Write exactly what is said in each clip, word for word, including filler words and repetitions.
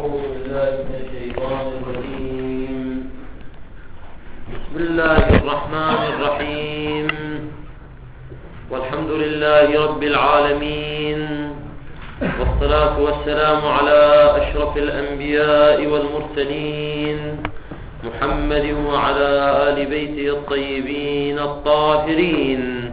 أعوذ بالله من الشيطان الرجيم. بسم الله الرحمن الرحيم. والحمد لله رب العالمين، والصلاة والسلام على أشرف الأنبياء والمرسلين محمد وعلى آل بيته الطيبين الطاهرين.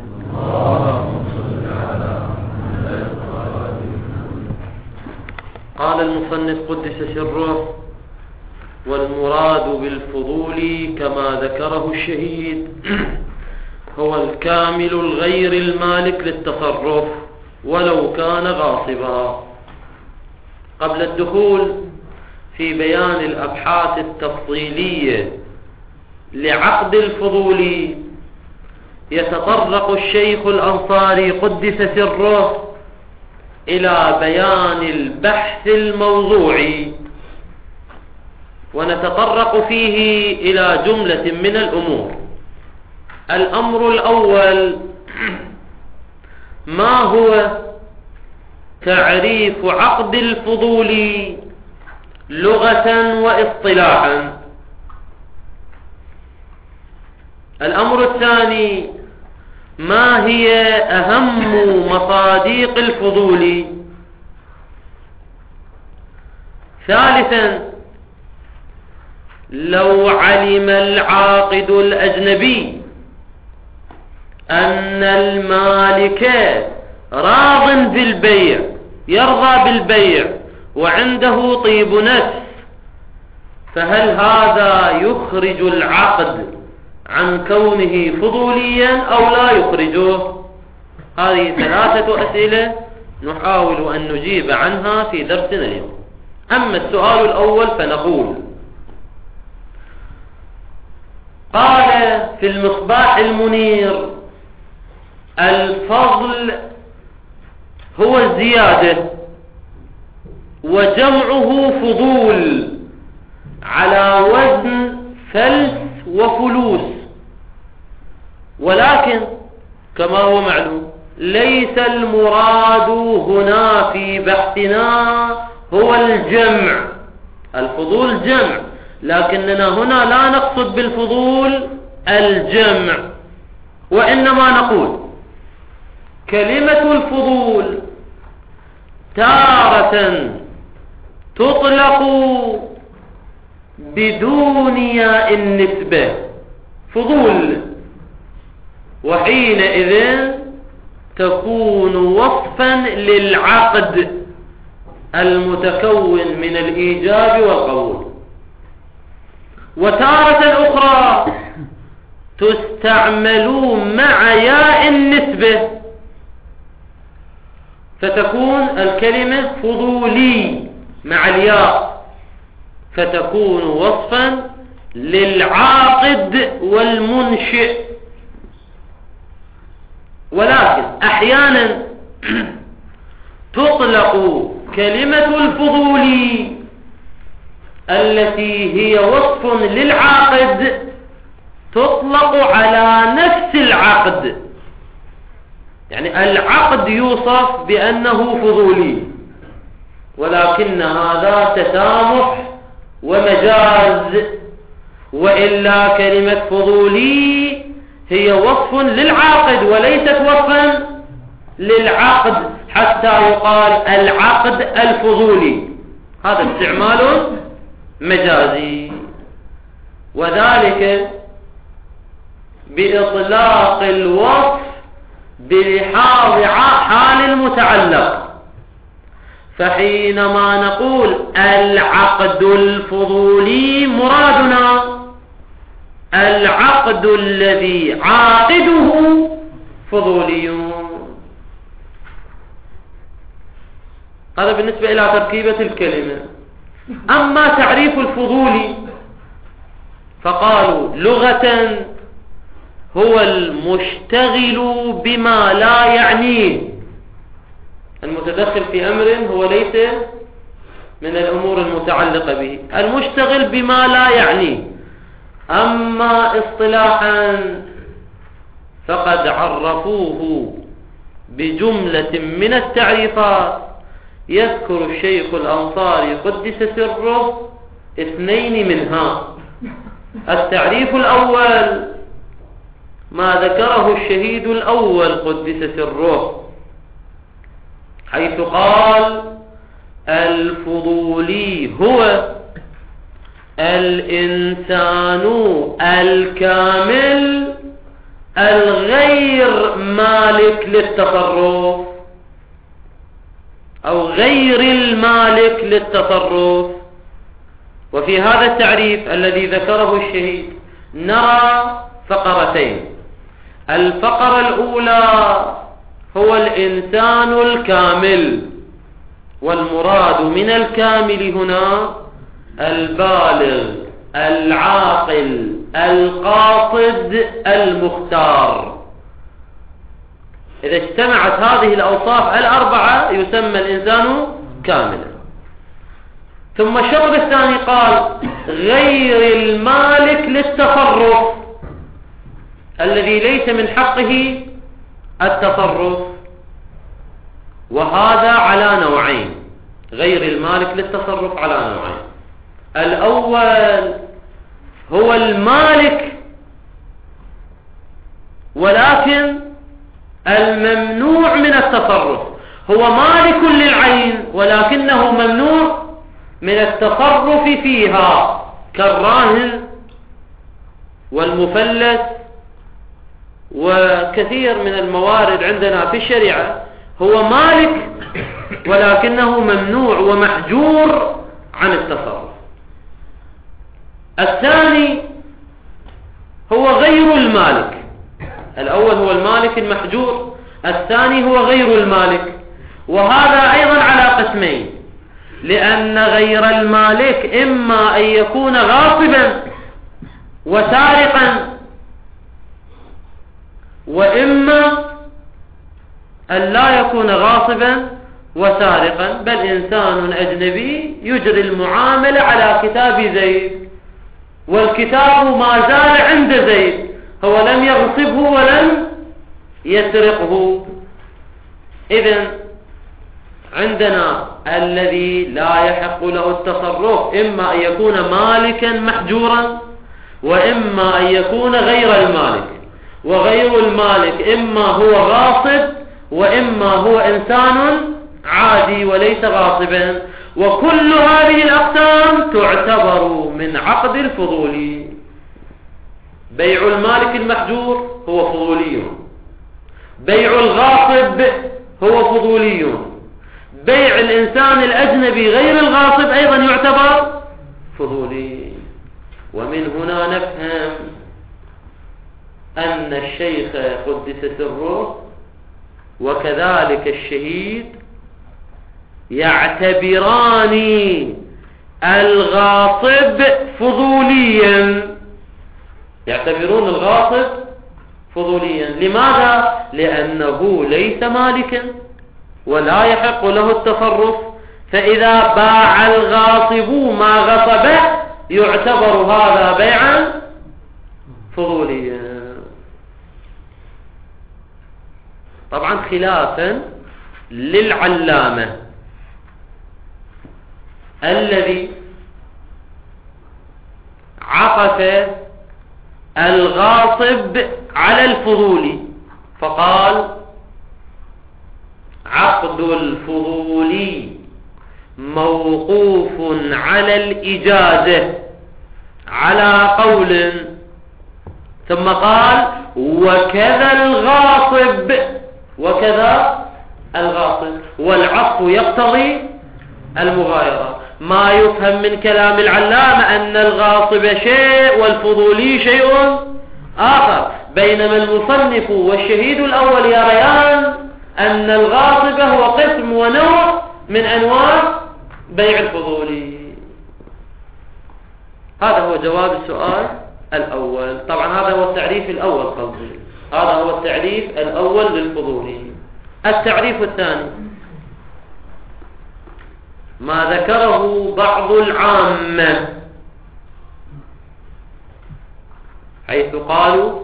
قال المصنف قدس سره: والمراد بالفضول كما ذكره الشهيد هو الكامل الغير المالك للتصرف ولو كان غاصبا. قبل الدخول في بيان الأبحاث التفصيلية لعقد الفضول يتطرق الشيخ الأنصاري قدس سره إلى بيان البحث الموضوعي، ونتطرق فيه إلى جملة من الأمور. الأمر الأول: ما هو تعريف عقد الفضول لغة واصطلاحا؟ الأمر الثاني: ما هي أهم مصادق الفضول؟ ثالثا: لو علم العاقد الأجنبي أن المالك راض بالبيع، يرضى بالبيع وعنده طيب نفس، فهل هذا يخرج العقد عن كونه فضوليا أو لا يخرجه؟ هذه ثلاثة أسئلة نحاول أن نجيب عنها في درسنا اليوم. أما السؤال الأول فنقول: قال في المصباح المنير: الفضل هو الزيادة، وجمعه فضول على وزن فلس وفلوس، ولكن كما هو معلوم ليس المراد هنا في بحثنا هو الجمع. الفضول جمع، لكننا هنا لا نقصد بالفضول الجمع، وإنما نقول كلمة الفضول تارة تطلق بدون ياء النسبة فضول، وحينئذ تكون وصفا للعقد المتكون من الإيجاب والقبول. وتارة أخرى تستعمل مع ياء النسبة فتكون الكلمة فضولي مع الياء، فتكون وصفا للعاقد والمنشئ. ولكن أحيانا تطلق كلمة الفضول التي هي وصف للعاقد تطلق على نفس العقد، يعني العقد يوصف بأنه فضولي، ولكن هذا تسامح ومجاز، وإلا كلمة فضولي هي وصف للعاقد وليست وصفا للعقد حتى يقال العقد الفضولي. هذا استعمال مجازي، وذلك بإطلاق الوصف بلحاظ حال المتعلق. فحينما نقول العقد الفضولي مرادنا العقد الذي عاقده فضولي. هذا بالنسبة إلى تركيبة الكلمة. أما تعريف الفضول فقالوا لغة هو المشتغل بما لا يعنيه، المتدخل في أمر هو ليس من الأمور المتعلقة به، المشتغل بما لا يعنيه. أما اصطلاحا فقد عرفوه بجملة من التعريفات يذكر الشيخ الأنصاري قدس سره اثنين منها. التعريف الأول ما ذكره الشهيد الأول قدس سره، حيث قال: الفضولي هو الإنسان الكامل الغير مالك للتصرف أو غير المالك للتصرف. وفي هذا التعريف الذي ذكره الشهيد نرى فقرتين. الفقرة الأولى هو الإنسان الكامل، والمراد من الكامل هنا البالغ العاقل القاصد المختار. إذا اجتمعت هذه الأوصاف الأربعة يسمى الإنسان كاملا. ثم الشطر الثاني قال: غير المالك للتصرف، الذي ليس من حقه التصرف، وهذا على نوعين. غير المالك للتصرف على نوعين. الأول هو المالك ولكن الممنوع من التصرف، هو مالك للعين ولكنه ممنوع من التصرف فيها، كالراهن والمفلس وكثير من الموارد عندنا في الشريعة. هو مالك ولكنه ممنوع ومحجور عن التصرف. الثاني هو غير المالك. الأول هو المالك المحجور، الثاني هو غير المالك، وهذا أيضا على قسمين، لأن غير المالك إما أن يكون غاصبا وسارقا، وإما أن لا يكون غاصبا وسارقا، بل إنسان أجنبي يجري المعاملة على كتاب زيد، والكتاب ما زال عند زيد، هو لم يغصبه ولم يسرقه. إذن عندنا الذي لا يحق له التصرف إما أن يكون مالكا محجورا، وإما أن يكون غير المالك. وغير المالك إما هو غاصب وإما هو إنسان عادي وليس غاصبا. وكل هذه الأقسام تعتبر من عقد الفضولي. بيع المالك المحجور هو فضولي، بيع الغاصب هو فضولي، بيع الإنسان الأجنبي غير الغاصب أيضا يعتبر فضولي. ومن هنا نفهم أن الشيخ قدس سره وكذلك الشهيد يعتبران الغاصب فضوليا، يعتبرون الغاصب فضوليا. لماذا؟ لأنه ليس مالكا ولا يحق له التصرف، فإذا باع الغاصب ما غصبه يعتبر هذا بيعا فضوليا. طبعا خلافا للعلامة الذي عقف الغاصب على الفضولي فقال: عقد الفضولي موقوف على الإجازة على قول، ثم قال: وكذا الغاصب، وكذا الغاصب، والعطف يقتضي المغايرة. ما يفهم من كلام العلامة أن الغاصب شيء والفضولي شيء آخر، بينما المصنف والشهيد الأول يريان أن الغاصب هو قسم ونوع من أنواع بيع الفضولي. هذا هو جواب السؤال الأول. طبعا هذا هو التعريف الأول قصدي، هذا هو التعريف الأول للفضولي. التعريف الثاني ما ذكره بعض العامة، حيث قالوا: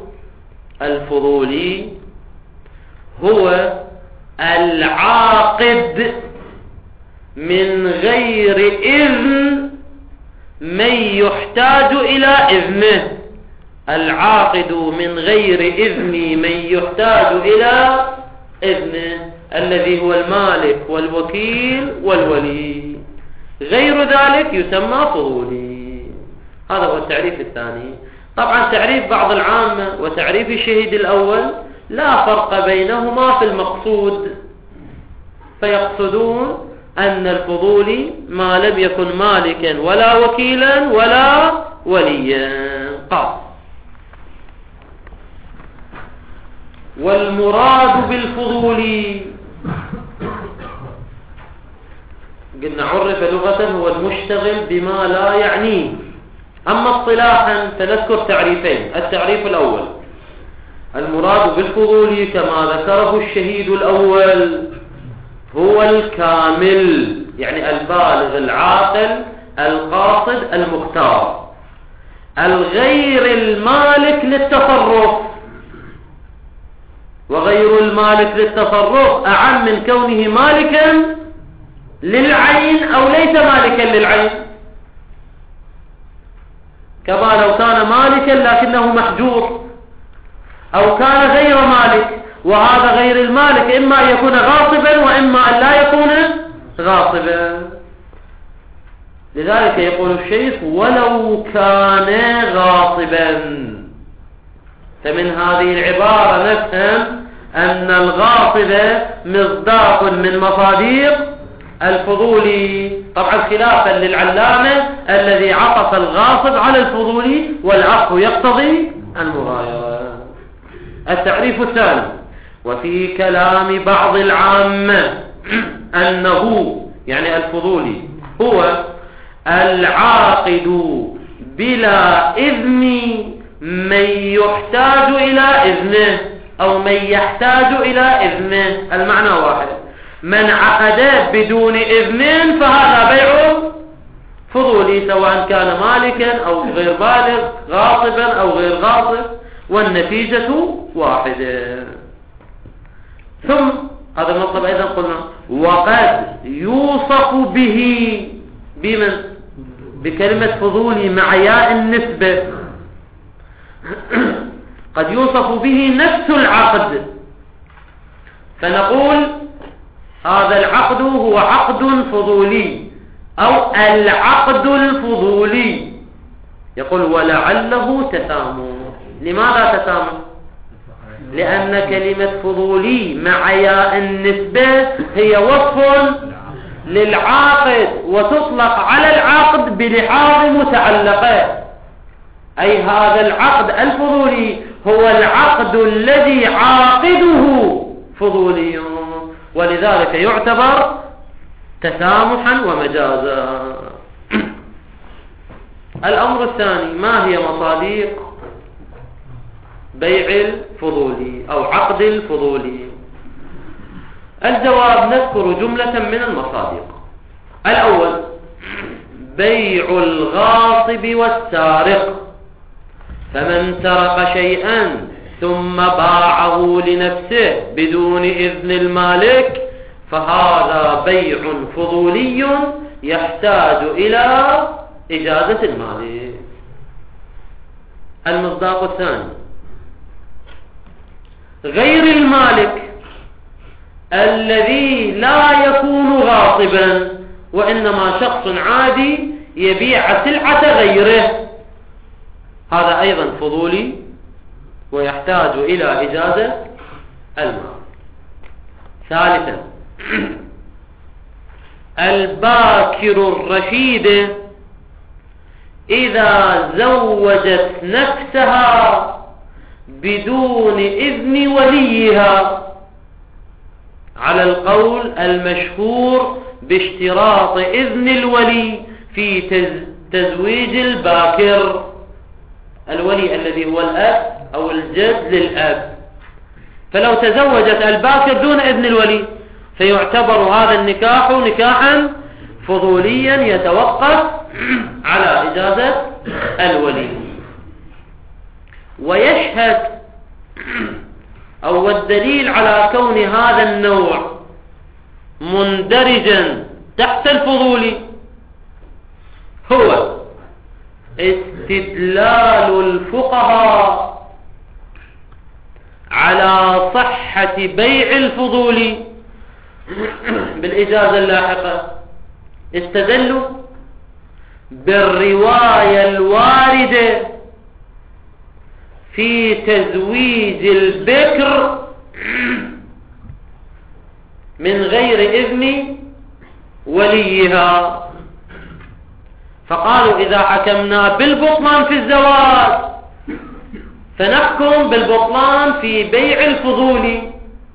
الفضولي هو العاقد من غير إذن من يحتاج إلى إذنه. العاقد من غير إذن من يحتاج إلى إذنه الذي هو المالك والوكيل والولي، غير ذلك يسمى فضولي. هذا هو التعريف الثاني. طبعا تعريف بعض العامة وتعريف الشهيد الأول لا فرق بينهما في المقصود، فيقصدون أن الفضولي ما لم يكن مالكا ولا وكيلا ولا وليا. قال: والمراد بالفضولي قلنا عرف لغة هو المشتغل بما لا يعنيه. أما اصطلاحا فنذكر تعريفين. التعريف الأول: المراد بالفضولي كما ذكره الشهيد الأول هو الكامل، يعني البالغ العاقل القاصد المختار، الغير المالك للتصرف. وغير المالك للتصرف أعم من كونه مالكا للعين أو ليس مالكا للعين، كما لو كان مالكا لكنه محجور، أو كان غير مالك، وهذا غير المالك إما أن يكون غاصبا وإما أن لا يكون غاصبا. لذلك يقول الشيخ: ولو كان غاصبا. فمن هذه العبارة نفهم أن الغاصب مصداق من مصادر الفضولي، طبعا خلافا للعلامة الذي عطف الغاصب على الفضولي، والعطف يقتضي المغايرة. التعريف الثاني: وفي كلام بعض العامة أنه يعني الفضولي هو العاقد بلا إذن من يحتاج إلى إذنه أو من يحتاج إلى إذنه. المعنى واحد: من عقد بدون إذن فهذا بيع فضولي، سواء كان مالكا أو غير بالغ، غاصبا أو غير غاصب، والنتيجة واحدة. ثم هذا المطلب أيضا قلنا: وقد يوصف به بمن بكلمة فضولي مع ياء النسبة، قد يوصف به نفس العقد، فنقول هذا العقد هو عقد فضولي أو العقد الفضولي. يقول: ولعله تسامح. لماذا تسامح؟ لأن كلمة فضولي مع ياء النسبة هي وصف للعاقد، وتطلق على العقد بلحاظ متعلقة، أي هذا العقد الفضولي هو العقد الذي عاقده فضولي، ولذلك يعتبر تسامحا ومجازا. الأمر الثاني: ما هي مصادر بيع الفضولي أو عقد الفضولي؟ الجواب: نذكر جملة من المصادر. الأول: بيع الغاصب والسارق، فمن سرق شيئا ثم باعه لنفسه بدون إذن المالك فهذا بيع فضولي يحتاج إلى إجازة المالك. المصداق الثاني: غير المالك الذي لا يكون غاصبا، وإنما شخص عادي يبيع سلعة غيره، هذا أيضا فضولي ويحتاج إلى إجازة المال. ثالثا: الباكر الرشيد إذا زوجت نفسها بدون إذن وليها، على القول المشهور باشتراط إذن الولي في تزويج الباكر، الولي الذي هو الأب أو الجد للأب. فلو تزوجت الباكر دون إذن الولي فيعتبر هذا النكاح نكاحا فضوليا يتوقف على إجازة الولي. ويشهد أو الدليل على كون هذا النوع مندرجا تحت الفضولي هو استدلال الفقهاء على صحة بيع الفضولي بالإجازة اللاحقة. استدلوا بالرواية الواردة في تزويج البكر من غير إذن وليها، فقالوا إذا حكمنا بالبطلان في الزواج فنحكم بالبطلان في بيع الفضولي.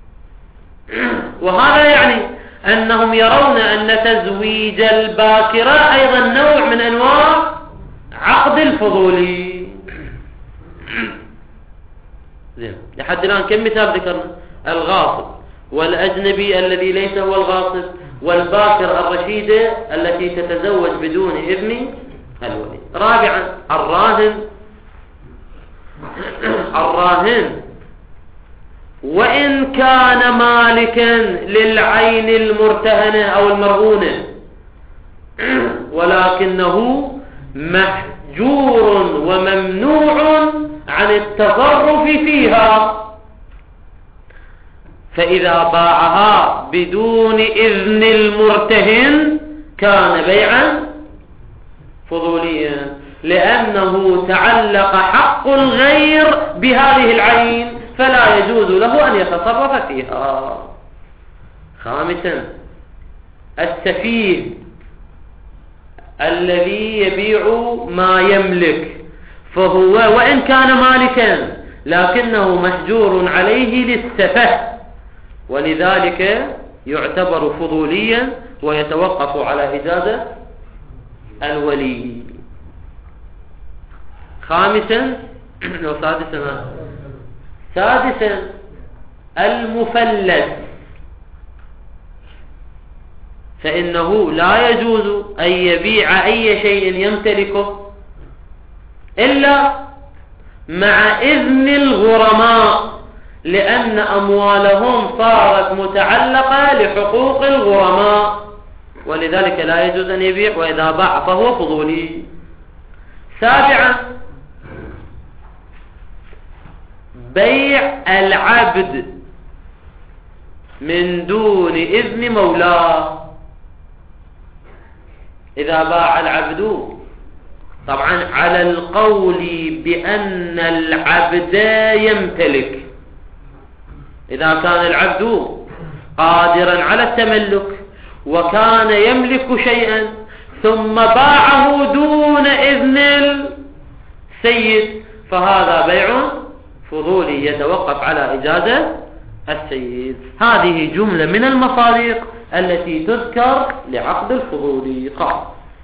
وهذا يعني أنهم يرون أن تزويج الباكرة أيضا نوع من أنواع عقد الفضولي. زين، لحد الآن كم مثال ذكرنا؟ الغاصب والأجنبي الذي ليس هو الغاصب، والباكرة الرشيدة التي تتزوج بدون إذن الولي. رابعا الراهن. الراهن وإن كان مالكا للعين المرتهنة أو المرهونة ولكنه محجور وممنوع عن التصرف فيها، فإذا باعها بدون إذن المرتهن كان بيعا فضوليا، لأنه تعلق حق الغير بهذه العين فلا يجوز له أن يتصرف فيها. خامسا السفيه الذي يبيع ما يملك، فهو وإن كان مالكا لكنه محجور عليه للسفه، ولذلك يعتبر فضوليا ويتوقف على إجازة الولي. خامسا أو سادسا سادسا المفلس، فإنه لا يجوز أن يبيع أي شيء يمتلكه إلا مع إذن الغرماء، لأن أموالهم صارت متعلقة لحقوق الغرماء، ولذلك لا يجوز أن يبيع، وإذا باع فهو فضولي. سابعا بيع العبد من دون إذن مولاه. إذا باع العبد، طبعا على القول بأن العبد يمتلك، إذا كان العبد قادرا على التملك وكان يملك شيئا ثم باعه دون إذن السيد فهذا بيع فضولي يتوقف على إجازة السيد. هذه جملة من المصادر التي تذكر لعقد الفضولي. قال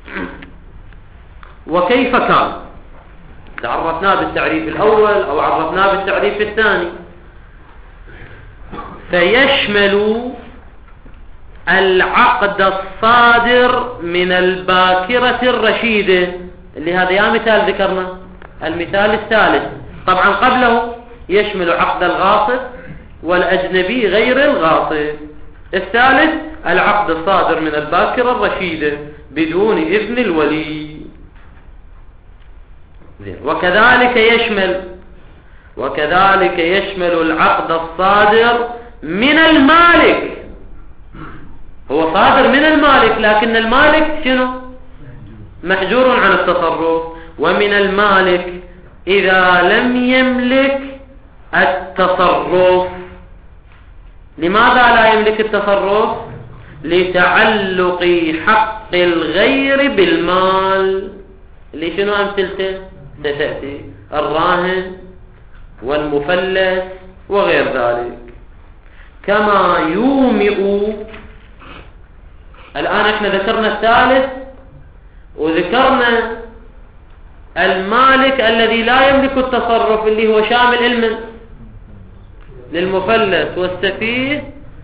وكيف كان؟ تعرفنا بالتعريف الأول أو عرفنا بالتعريف الثاني. فيشمل العقد الصادر من الباكرة الرشيدة، اللي هذا يا مثال ذكرنا المثال الثالث. طبعا قبله يشمل عقد الغاصب والأجنبي غير الغاصب. الثالث العقد الصادر من الباكرة الرشيدة بدون إذن الولي. وكذلك يشمل وكذلك يشمل العقد الصادر من المالك. هو صادر من المالك لكن المالك شنو؟ محجور عن التصرف. ومن المالك إذا لم يملك التصرف. لماذا لا يملك التصرف؟ لتعلق حق الغير بالمال، اللي شنو أمثلته ستأتي: الراهن والمفلس وغير ذلك. كما يومئ. الآن احنا ذكرنا الثالث وذكرنا المالك الذي لا يملك التصرف اللي هو شامل علما للمفلس والسفيه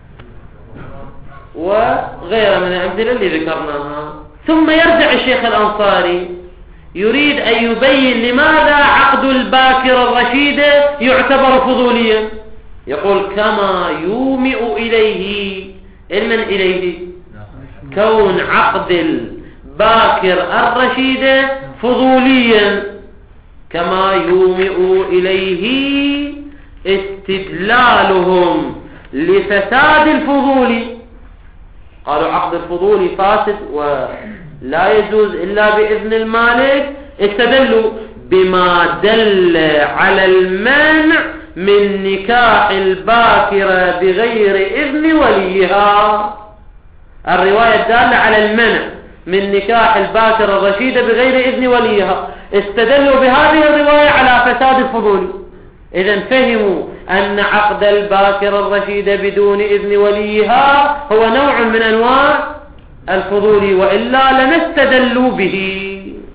وغيره من الأمثلة اللي ذكرناها. ثم يرجع الشيخ الأنصاري يريد أن يبين لماذا عقد الباكرة الرشيدة يعتبر فضوليا. يقول كما يومئ إليه. علما إليه كون عقد الباكر الرشيدة فضوليا كما يومئ إليه استدلالهم لفساد الفضول. قالوا عقد الفضول فاسد ولا يجوز إلا بإذن المالك، استدلوا بما دل على المنع من نكاح الباكرة بغير إذن وليها. الرواية الدالة على المنع من نكاح الباكرة الرشيدة بغير إذن وليها استدلوا بهذه الرواية على فساد الفضول. إذن فهموا أن عقد الباكرة الرشيدة بدون إذن وليها هو نوع من أنواع الفضول، وإلا لنستدلوا به.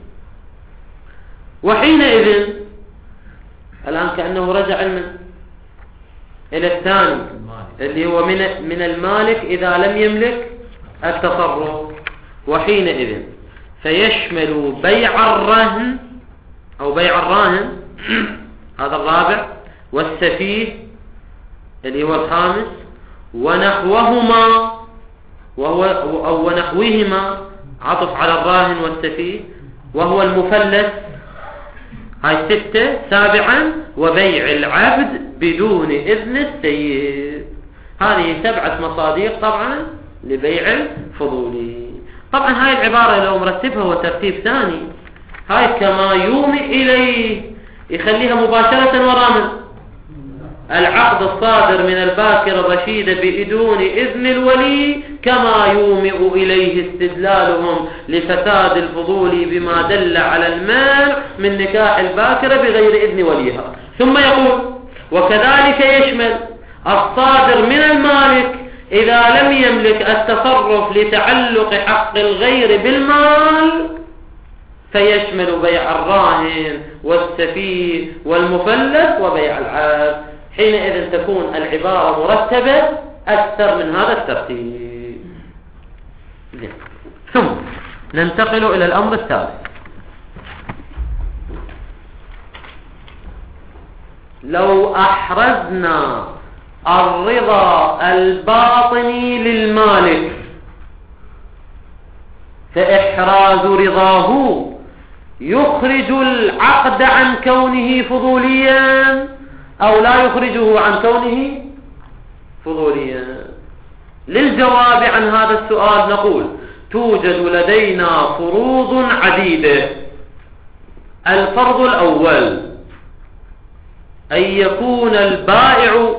وحينئذ الآن كأنه رجع إلى الثاني اللي هو من من المالك إذا لم يملك التصرف. وحينئذ فيشمل بيع الرهن أو بيع الراهن هذا الرابع، والسفيه اللي هو الخامس، ونحوهما وهو أو ونحوهما عطف على الراهن والسفيه وهو المفلس، هاي ستة. سابعا وبيع العبد بدون إذن السيد. هذه سبعة مصاديق طبعا لبيع الفضولي. طبعا هاي العبارة لو مرتبها وترتيب ثاني، هاي كما يومئ إليه يخليها مباشرة ورامن العقد الصادر من الباكرة الرشيدة بدون إذن الولي كما يومئ إليه استدلالهم لفساد الفضول بما دل على المانع من نكاح الباكرة بغير إذن وليها. ثم يقول وكذلك يشمل الصادر من المالك إذا لم يملك التصرف لتعلق حق الغير بالمال، فيشمل بيع الراهن والسفيه والمفلس وبيع العبد. حينئذ تكون العبارة مرتبة أكثر من هذا الترتيب. ثم ننتقل إلى الأمر الثالث. لو أحرزنا الرضا الباطني للمالك، فإحراز رضاه يخرج العقد عن كونه فضوليا أو لا يخرجه عن كونه فضوليا. للجواب عن هذا السؤال نقول توجد لدينا فروض عديدة. الفرض الأول أن يكون البائع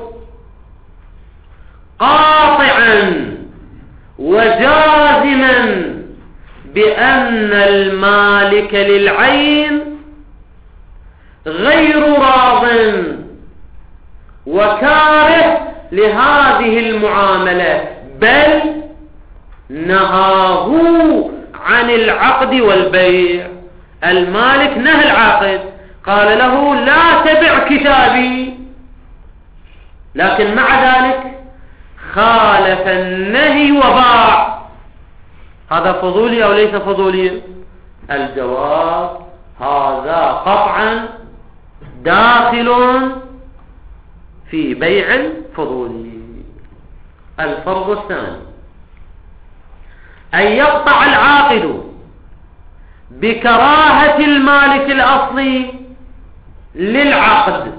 قاطعا وجازما بأن المالك للعين غير راض وكاره لهذه المعاملة، بل نهاه عن العقد والبيع. المالك نهى العاقد، قال له لا تبع كتابي، لكن مع ذلك خالف النهي وباع. هذا فضولي أو ليس فضولي؟ الجواب هذا قطعا داخل في بيع الفضولي. الفرض الثاني أن يقطع العاقد بكراهة المالك الأصلي للعقد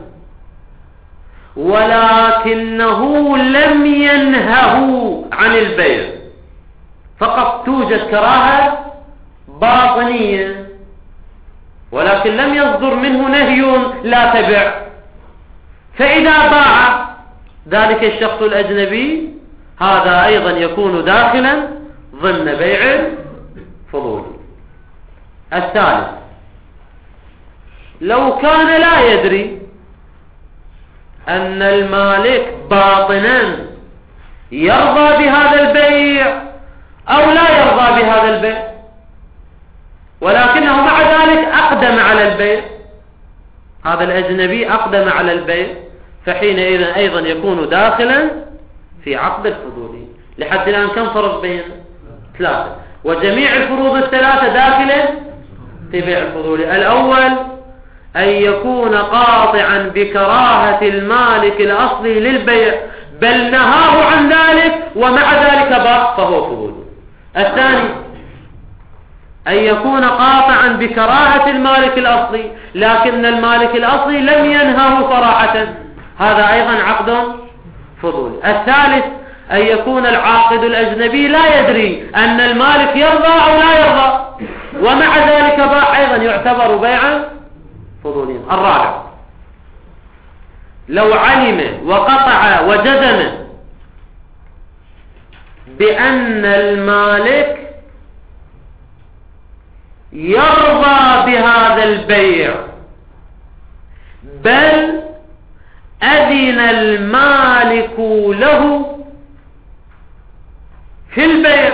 ولكنه لم ينهه عن البيع، فقط توجد كراهة باطنية ولكن لم يصدر منه نهي لا تبع. فإذا باع ذلك الشخص الأجنبي هذا أيضا يكون داخلا ضمن بيع الفضول. الثالث لو كان لا يدري أن المالك باطنا يرضى بهذا البيع أو لا يرضى بهذا البيع، ولكنه مع ذلك أقدم على البيع، هذا الأجنبي أقدم على البيع، فحينئذ أيضا يكون داخلا في عقد الفضولي. لحد الآن كم فرض بيننا؟ ثلاثة، وجميع الفروض الثلاثة داخلة في بيع الفضولي. الأول أن يكون قاطعا بكراهة المالك الأصلي للبيع بل نهاه عن ذلك ومع ذلك باع، فهو فضولي. الثاني أن يكون قاطعا بكراهة المالك الأصلي، لكن المالك الأصلي لم ينهه صراحة، هذا أيضا عقد فضولي. الثالث أن يكون العاقد الأجنبي لا يدري أن المالك يرضى أو لا يرضى، ومع ذلك باع، أيضا يعتبر بيعا فضوليا. الرابع لو علم وقطع وجزم بأن المالك يرضى بهذا البيع، بل أذن المالك له في البيع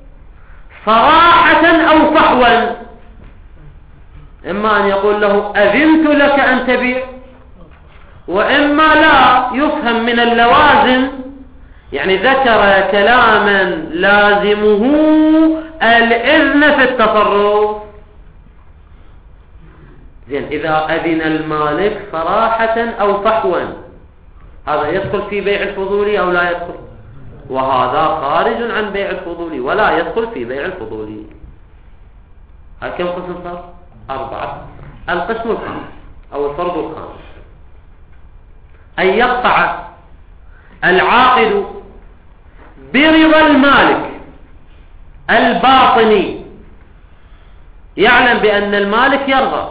صراحة أو فحوا، إما أن يقول له أذنت لك أن تبيع، وإما لا يفهم من اللوازم، يعني ذكر كلاما لازمه الإذن في التصرف. زين، إذا أذن المالك صراحة أو فحوا، هذا يدخل في بيع الفضولي أو لا يدخل؟ وهذا خارج عن بيع الفضولي ولا يدخل في بيع الفضولي. هل كم قسم صار؟ أربعة. القسم الخامس أو الفرض الخامس أن يقطع العاقد برضا المالك الباطني، يعلم بأن المالك يرضى،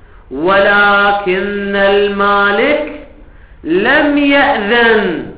ولكن المالك لم يأذن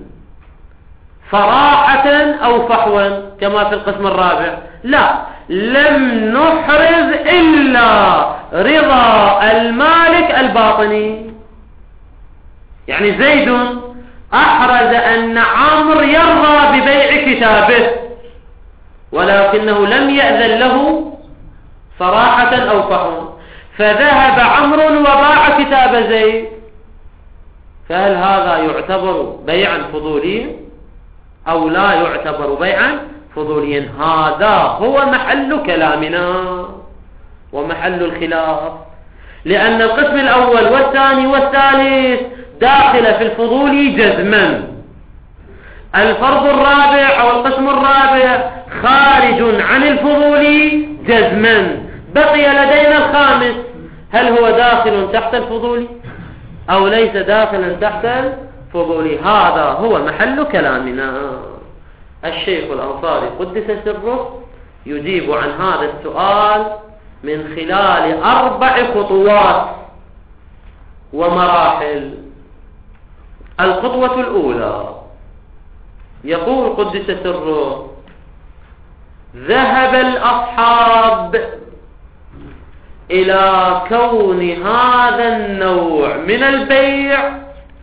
صراحة أو فحوا كما في القسم الرابع، لا، لم نحرز إلا رضا المالك الباطني. يعني زيد أحرز أن عمرو يرضى ببيع كتابه، ولكنه لم يأذن له صراحة أو فحوا، فذهب عمرو وباع كتاب زيد، فهل هذا يعتبر بيعا فضوليا أو لا يعتبر بيعا فضوليا؟ هذا هو محل كلامنا ومحل الخلاف، لأن القسم الأول والثاني والثالث داخل في الفضول جزما، الفرض الرابع أو القسم الرابع خارج عن الفضول جزما. بقي لدينا الخامس، هل هو داخل تحت الفضول أو ليس داخلا تحت الفضول؟ هذا هو محل كلامنا. الشيخ الأنصاري قدس سره يجيب عن هذا السؤال من خلال أربع خطوات ومراحل. الخطوة الأولى يقول قدس سره: ذهب الأصحاب إلى كون هذا النوع من البيع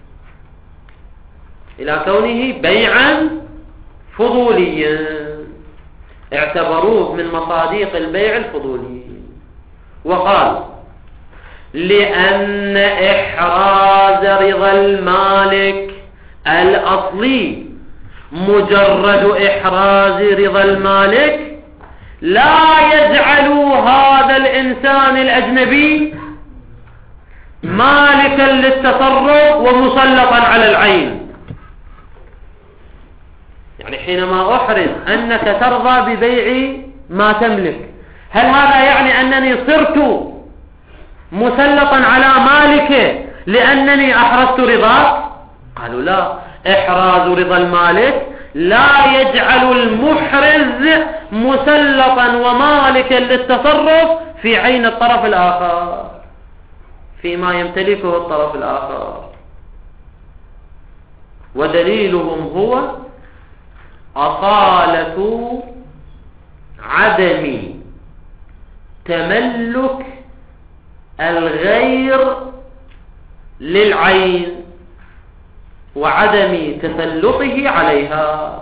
إلى كونه بيعا فضوليا، اعتبروه من مصاديق البيع الفضولي، وقال: لأن إحراز رضا المالك الأصلي مجرد إحراز رضا المالك لا يجعل هذا الإنسان الأجنبي مالكا للتصرف ومسلطا على العين. يعني حينما أحرز أنك ترضى ببيع ما تملك، هل هذا يعني أنني صرت مسلطا على مالك لأنني أحرزت رضاك؟ قالوا لا، إحراز رضا المالك لا يجعل المحرز مسلطا ومالكا للتصرف في عين الطرف الآخر فيما يمتلكه الطرف الآخر. ودليلهم هو أصالة عدم تملك الغير للعين وعدم تسلطه عليها.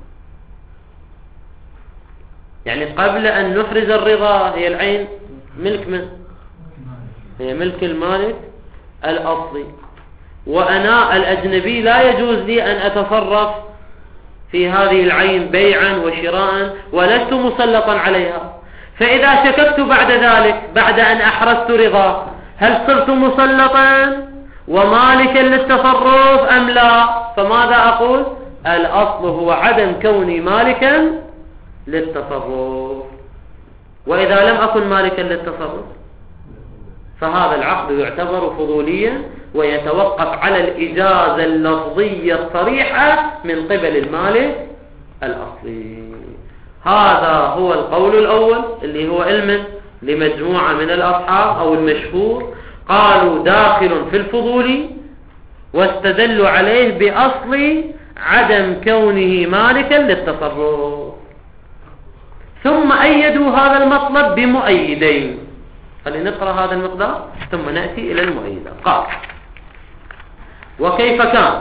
يعني قبل أن نحرز الرضا هي العين ملك من؟ هي ملك المالك الأصلي، وأنا الأجنبي لا يجوز لي أن أتصرف في هذه العين بيعا وشراء ولست مسلطا عليها. فإذا شككت بعد ذلك بعد أن أحرزت رضا، هل صرت مسلطا ومالكا للتصرف أم لا؟ فماذا أقول؟ الأصل هو عدم كوني مالكا للتصرف. وإذا لم أكن مالكا للتصرف فهذا العقد يعتبر فضوليا ويتوقف على الإجازة اللفظية الصريحة من قبل المالك الأصلي. هذا هو القول الأول اللي هو علم لمجموعة من الأصحاب أو المشهور، قالوا داخل في الفضول واستدلوا عليه بأصل عدم كونه مالكا للتصرف، ثم أيدوا هذا المطلب بمؤيدين. خلينا نقرأ هذا المقدار ثم نأتي إلى المؤيدات. قال: وكيف كان.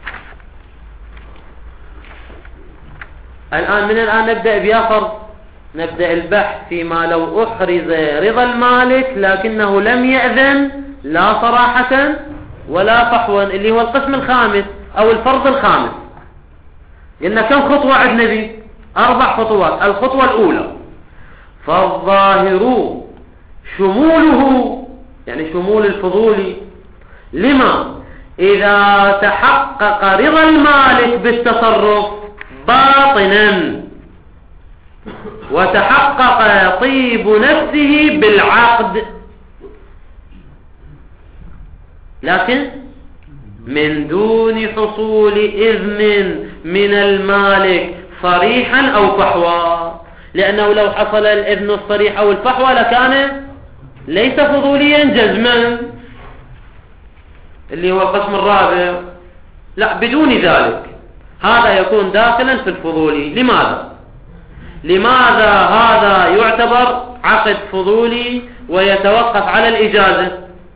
الآن من الآن نبدأ بيافر نبدأ البحث فيما لو أحرز رضا المالك لكنه لم يأذن لا صراحة ولا فحوا، اللي هو القسم الخامس أو الفرض الخامس. قلنا كم خطوة عندنا بي؟ أربع خطوات. الخطوة الأولى: فالظاهر شموله، يعني شمول الفضول لما إذا تحقق رضا المالك بالتصرف باطنا وتحقق طيب نفسه بالعقد، لكن من دون حصول إذن من المالك صريحا أو فحوا، لأنه لو حصل الإذن الصريح أو الفحوى لكان ليس فضوليا جزما، اللي هو القسم الرابع. لا، بدون ذلك هذا يكون داخلا في الفضولي. لماذا؟ لماذا هذا يعتبر عقد فضولي ويتوقف على الإجازة؟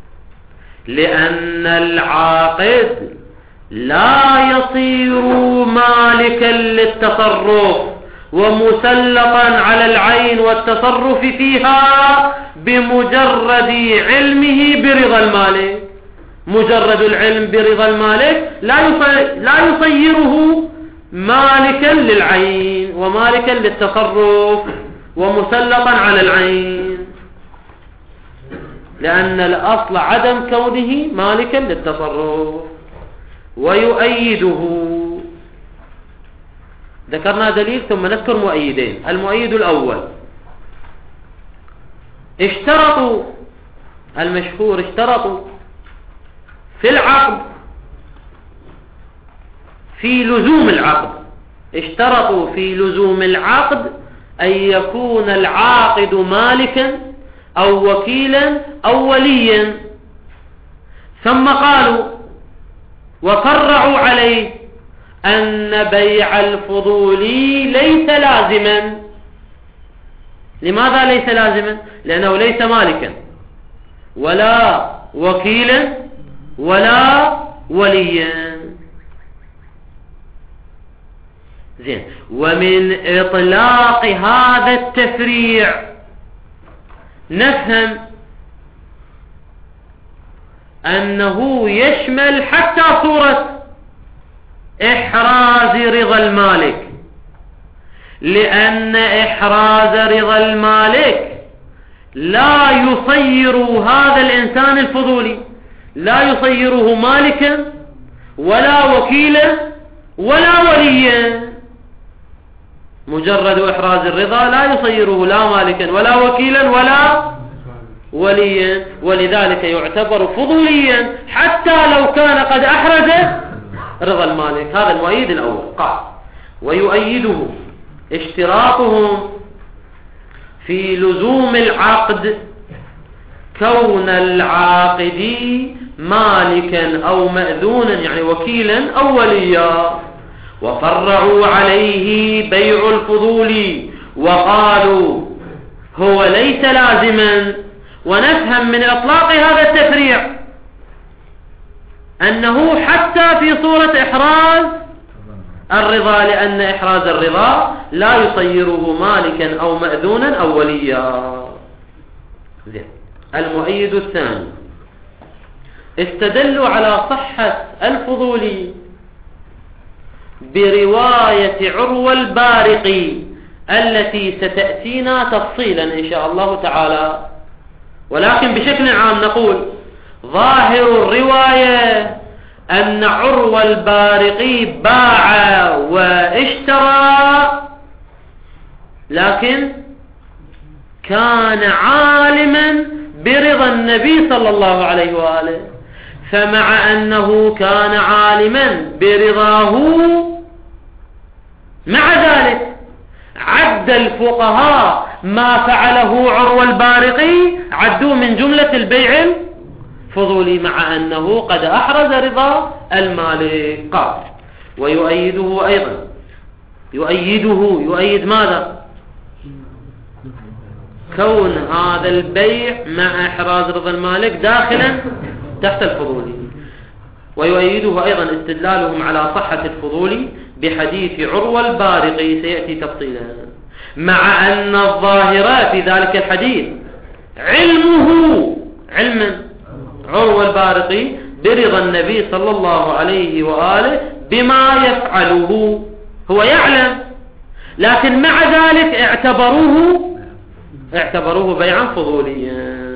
لأن العاقد لا يصير مالكا للتصرف ومسلطا على العين والتصرف فيها بمجرد علمه برضا المالك. مجرد العلم برضا المالك لا يصيره مالكا للعين ومالكا للتصرف ومسلطا على العين، لأن الأصل عدم كونه مالكا للتصرف. ويؤيده، ذكرنا دليل ثم نذكر مؤيدين. المؤيد الأول: اشترطوا المشهور اشترطوا في العقد، في لزوم العقد اشترطوا في لزوم العقد أن يكون العاقد مالكا أو وكيلا أو وليا، ثم قالوا وفرعوا عليه أن بيع الفضول ليس لازما. لماذا ليس لازما؟ لأنه ليس مالكا ولا وكيلا ولا وليا. زين. ومن إطلاق هذا التفريع نفهم أنه يشمل حتى صورة إحراز رضا المالك، لأن إحراز رضا المالك لا يصير هذا الإنسان الفضولي، لا يصيره مالكا ولا وكيلا ولا وليا. مجرد إحراز الرضا لا يصيره لا مالكا ولا وكيلا ولا وليا، ولذلك يعتبر فضوليا حتى لو كان قد أحرز رضا المالك. هذا المؤيد الأول. قال: ويؤيده اشتراطهم في لزوم العقد كون العاقد مالكا أو مأذونا، يعني وكيلا أو وليا، وفرعوا عليه بيع الفضول وقالوا هو ليس لازما. ونفهم من إطلاق هذا التفريع أنه حتى في صورة إحراز الرضا، لأن إحراز الرضا لا يصيره مالكا أو مأذونا أو وليا. زين. المؤيد الثاني: استدلوا على صحة الفضول برواية عروة البارقي التي ستأتينا تفصيلا إن شاء الله تعالى، ولكن بشكل عام نقول ظاهر الرواية أن عروة البارقي باع واشترى لكن كان عالما برضا النبي صلى الله عليه وآله. فمع أنه كان عالما برضاه مع ذلك عد الفقهاء ما فعله عروة البارقي عدوه من جملة البيع الفضولي، مع أنه قد أحرز رضا المالك. قال ويؤيده أيضا، يؤيده يؤيد ماذا؟ كون هذا البيع مع إحراز رضا المالك داخلا تحت الفضولي. ويؤيده أيضا استدلالهم على صحة الفضولي بحديث عروة البارقي سيأتي تفصيلا، مع أن الظاهرة في ذلك الحديث علمه علما عروة البارقي برضا النبي صلى الله عليه وآله بما يفعله، هو يعلم، لكن مع ذلك اعتبروه اعتبروه بيعا فضوليا.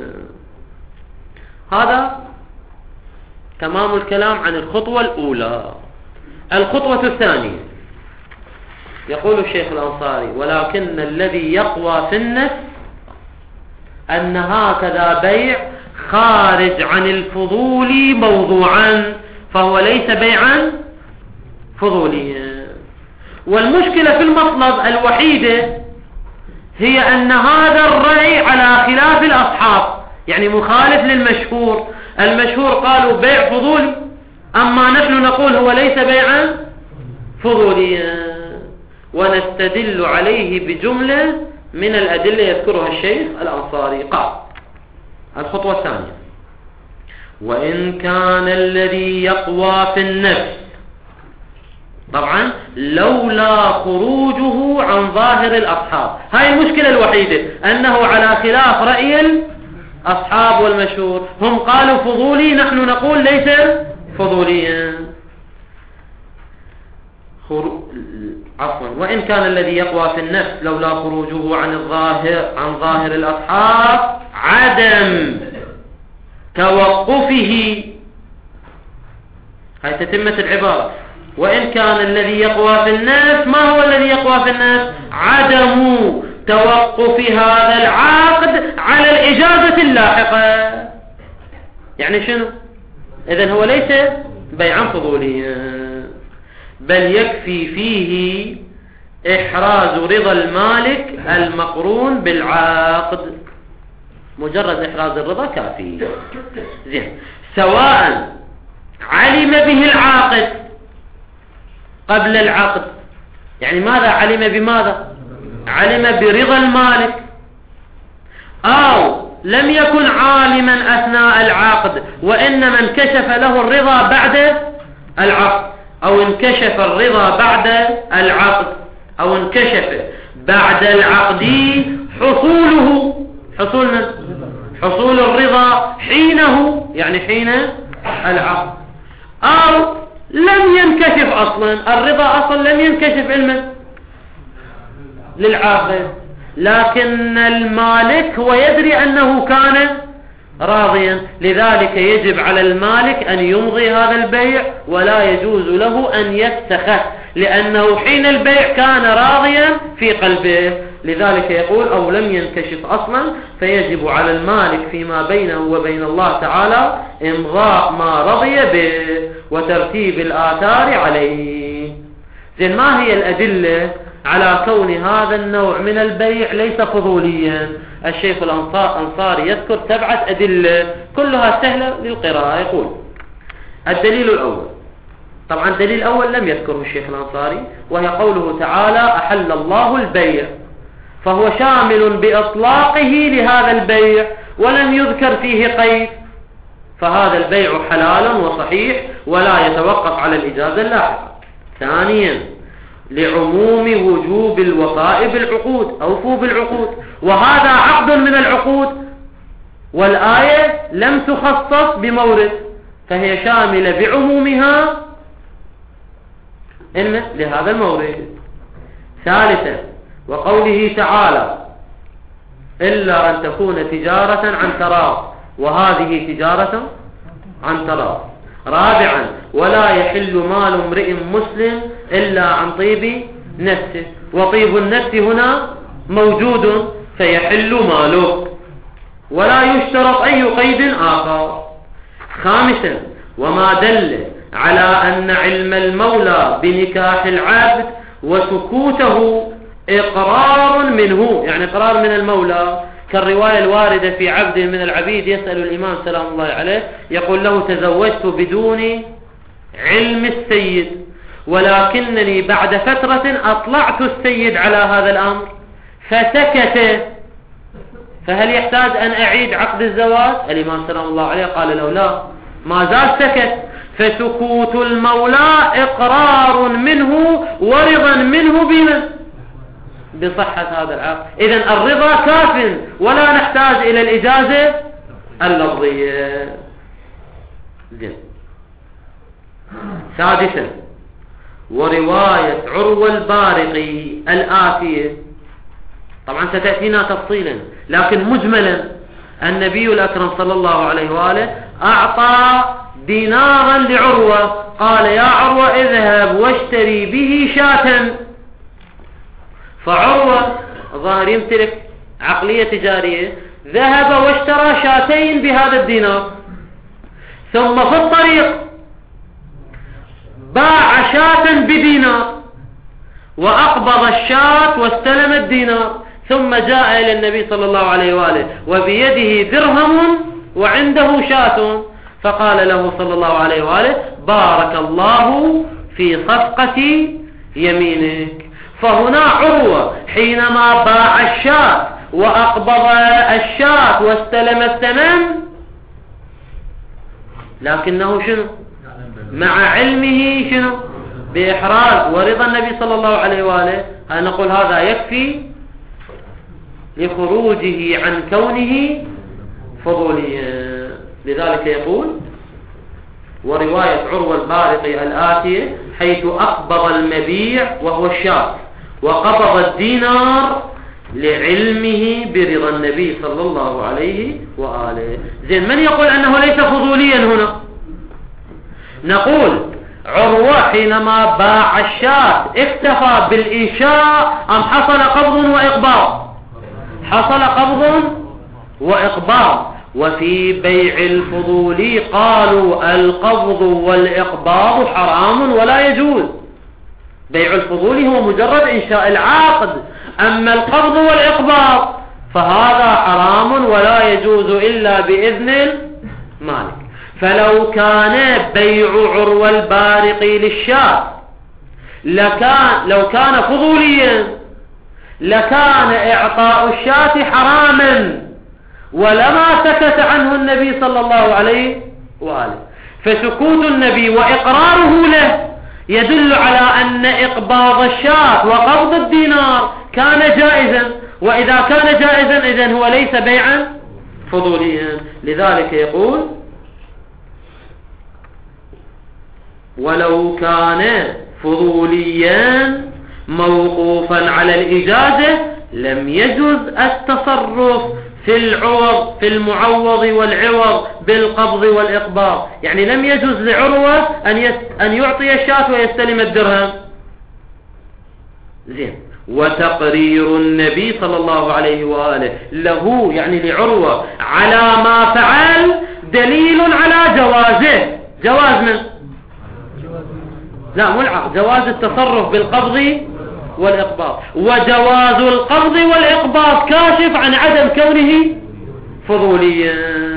هذا تمام الكلام عن الخطوة الأولى. الخطوة الثانية يقول الشيخ الأنصاري ولكن الذي يقوى في النفس أن هكذا بيع خارج عن الفضول موضوعا، فهو ليس بيعا فضوليا. والمشكلة في المطلب الوحيدة هي أن هذا الرأي على خلاف الأصحاب، يعني مخالف للمشهور. المشهور قالوا بيع فضولي، أما نحن نقول هو ليس بيعا فضوليا، ونستدل عليه بجملة من الأدلة يذكرها الشيخ الأنصاري. قال الخطوة الثانية وإن كان الذي يقوى في النفس، طبعا لولا خروجه عن ظاهر الأصحاب، هاي المشكلة الوحيدة، أنه على خلاف رأي الأصحاب والمشهور. هم قالوا فضولي، نحن نقول ليس فضوليا. خرو... عفوا وإن كان الذي يقوى في النفس لولا خروجه عن الظاهر عن ظاهر الأصحاب عدم توقفه، هاي تتمة العبارة. وإن كان الذي يقوى في النفس، ما هو الذي يقوى في النفس؟ عدم توقف هذا العقد على الإجازة اللاحقة. يعني شنو؟ إذن هو ليس بيعا فضوليا، بل يكفي فيه إحراز رضا المالك المقرون بالعقد، مجرد إحراز الرضا كافي. زين، سواء علم به العاقد قبل العقد، يعني ماذا علم؟ بماذا علم؟ برضا المالك، أو لم يكن عالما أثناء العقد وإنما انكشف له الرضا بعد العقد، أو انكشف الرضا بعد العقد، أو انكشف بعد العقد حصوله، حصول من؟ حصول الرضا حينه، يعني حين العقد، أو لم ينكشف أصلا الرضا، أصلا لم ينكشف علما للعاقد، لكن المالك هو يدري أنه كان راضيا، لذلك يجب على المالك أن يمضي هذا البيع ولا يجوز له أن يفسخه، لأنه حين البيع كان راضيا في قلبه. لذلك يقول أو لم ينكشف أصلا، فيجب على المالك فيما بينه وبين الله تعالى إمضاء ما رضي به وترتيب الآثار عليه. زين، ما هي الأدلة على كون هذا النوع من البيع ليس فضوليا؟ الشيخ الأنصاري يذكر سبعة أدلة كلها سهلة للقراءة. يقول الدليل الأول، طبعا الدليل الأول لم يذكره الشيخ الأنصاري، وهي قوله تعالى أحل الله البيع، فهو شامل بإطلاقه لهذا البيع ولم يذكر فيه قيد، فهذا البيع حلالا وصحيح ولا يتوقف على الإجازة اللاحقة. ثانيا لعموم وجوب الوفاء بالعقود، أوفوا بالعقود، وهذا عقد من العقود، والآية لم تخصص بمورد، فهي شاملة بعمومها إن لهذا المورد. ثالثا وقوله تعالى إلا أن تكون تجارة عن تراض، وهذه تجارة عن تراض. رابعا ولا يحل مال امرئ مسلم إلا عن طيب نفسه، وطيب النفس هنا موجود فيحل مالك ولا يشترط أي قيد آخر. خامسا وما دل على أن علم المولى بنكاح العبد وسكوته إقرار منه، يعني إقرار من المولى، كالرواية الواردة في عبد من العبيد يسأل الإمام سلام الله عليه يقول له تزوجت بدون علم السيد ولكنني بعد فترة أطلعت السيد على هذا الأمر فسكت، فهل يحتاج أن أعيد عقد الزواج؟ الإمام سلام الله عليه قال له لا، ما زال سكت، فسكوت المولى إقرار منه ورضا منه بمن؟ بصحة هذا العقد. إذن الرضا كاف ولا نحتاج إلى الإجازة اللفظية. زين. سادسا ورواية عروة البارقي الآتية، طبعا ستأتينا تفصيلا لكن مجملا، النبي الأكرم صلى الله عليه وآله أعطى دينارا لعروة، قال يا عروة اذهب واشتري به شاة، فعروة ظاهر يمتلك عقلية تجارية، ذهب واشترى شاتين بهذا الدينار، ثم في الطريق باع شاة بدينار وأقبض الشاة واستلم الدينار، ثم جاء إلى النبي صلى الله عليه وآله وبيده درهم وعنده شاة، فقال له صلى الله عليه وآله بارك الله في صفقة يمينك. فهنا عروة حينما باع الشاة وأقبض الشاة واستلم الثمن، لكنه شنو؟ مع علمه شنو؟ بإحراز ورضا النبي صلى الله عليه وآله، هل نقول هذا يكفي لخروجه عن كونه فضوليا؟ لذلك يقول ورواية عروة البارقي الآتية حيث أقبض المبيع وهو الشاة وقبض الدينار لعلمه برضا النبي صلى الله عليه وآله. زين، من يقول أنه ليس فضوليا هنا؟ نقول عروة حينما باع الشاة اكتفى بالإنشاء أم حصل قبض وإقباض؟ حصل قبض وإقباض. وفي بيع الفضول قالوا القبض والإقباض حرام ولا يجوز. بيع الفضول هو مجرد إنشاء العقد، أما القبض والإقباض فهذا حرام ولا يجوز إلا بإذن المالك. فلو كان بيع عروة البارقي للشاة لكان لو كان فضوليا لكان إعطاء الشاة حراما ولما سكت عنه النبي صلى الله عليه وآله. فسكوت النبي وإقراره له يدل على أن إقباض الشاة وقبض الدينار كان جائزا، وإذا كان جائزا إذن هو ليس بيعا فضوليا. لذلك يقول ولو كان فضوليا موقوفا على الإجازة لم يجوز التصرف في العوض في المعوض والعوض بالقبض والإقباض، يعني لم يجوز لعروة أن يس أن يعطي الشاة ويستلم الدرهم. زين. وتقرير النبي صلى الله عليه وآله له يعني لعروة على ما فعل دليل على جوازه. جواز من؟ لا مو العقد، جواز التصرف بالقبض والإقباض. وجواز القبض والإقباض كاشف عن عدم كونه فضوليا.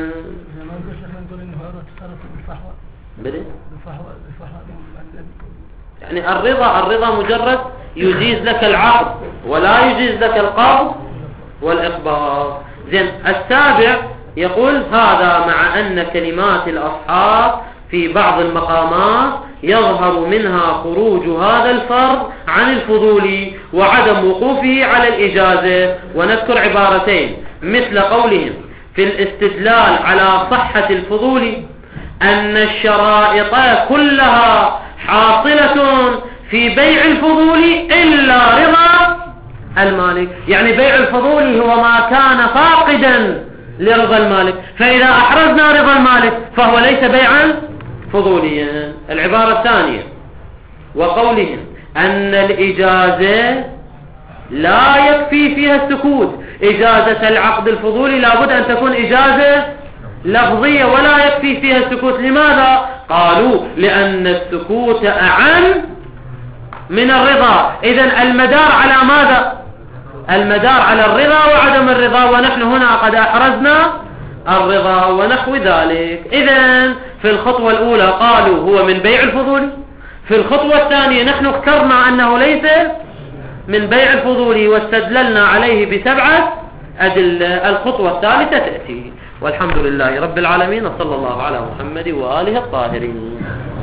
يعني الرضا الرضا مجرد يجيز لك العقد ولا يجيز لك القبض والإقباض. زين. السابع يقول هذا مع أن كلمات الأصحاب في بعض المقامات يظهر منها خروج هذا الفرد عن الفضول وعدم وقوفه على الإجازة. ونذكر عبارتين مثل قولهم في الاستدلال على صحة الفضول أن الشرائط كلها حاصلة في بيع الفضول إلا رضا المالك. يعني بيع الفضول هو ما كان فاقدا لرضا المالك، فإذا أحرزنا رضا المالك فهو ليس بيعا فضوليا. العبارة الثانية وقولهم أن الإجازة لا يكفي فيها السكوت. إجازة العقد الفضولي لابد أن تكون إجازة لفظية ولا يكفي فيها السكوت. لماذا؟ قالوا لأن السكوت أعم من الرضا. إذن المدار على ماذا؟ المدار على الرضا وعدم الرضا، ونحن هنا قد أحرزنا الرضا ونحو ذلك. إذن في الخطوة الأولى قالوا هو من بيع الفضولي، في الخطوة الثانية نحن اخترنا أنه ليس من بيع الفضولي واستدللنا عليه بسبعة أدلة. الخطوة الثالثة تأتي. والحمد لله رب العالمين، وصلى الله على محمد وآله الطاهرين.